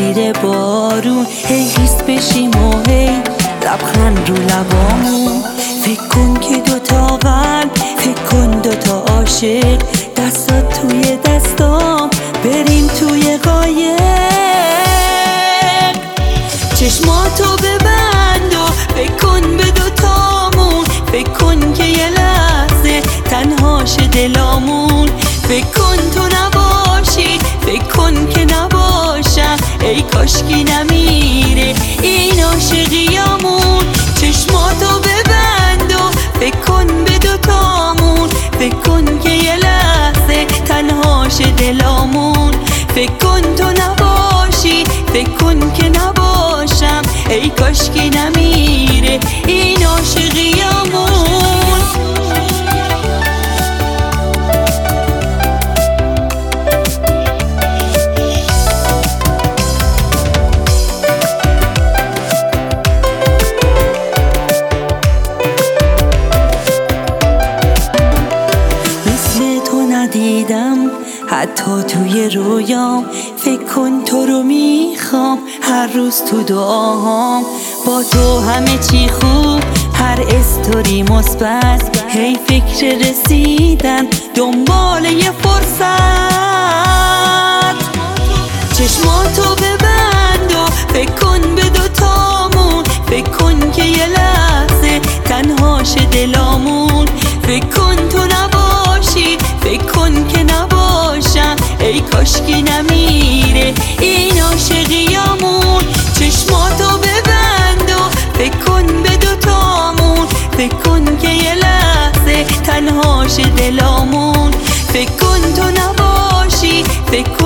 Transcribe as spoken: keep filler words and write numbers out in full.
زیر بارون، هی خیس بشیم و هی لبخند رو لبامون. فکر کن که دوتا قلب، فکر کن دوتا عاشق، دستات توی دستام، بریم توی قایق. چشماتو ببند و فکر کن به دوتامون، فکر کن که یه لحظه تنهاش دلامون. فکر کن تو نباشی، فکر کن که نباشم، ای کاشکی نمیره این عاشقیامون. چشماتو ببند و فکر کن به دوتامون، فکر کن که یه لحظه تنهاش دلامون. فکر کن تو نباشی، فکر کن که نباشم، ای کاشکی نمیره این عاشقیامون. ندیدم حتی توی رویام، فکر کن تو رو میخوام هر روز تو دعاهام. با تو همه چی خوب، هر استوری مثبت، هی فکر رسیدن دنبال یه فرصت. چشماتو ببند و فکر کن به دوتامون، فکر کن که یه لحظه تنهاش دلامون. فکر کن تو نباشی، فکر کن که نباشم، ای کاشکی نمیره این عاشقیامون. چشماتو ببند و فکر کن به دوتامون، فکر کن که یه لحظه تنهاش دلامون. فکر کن تو نباشی، فکر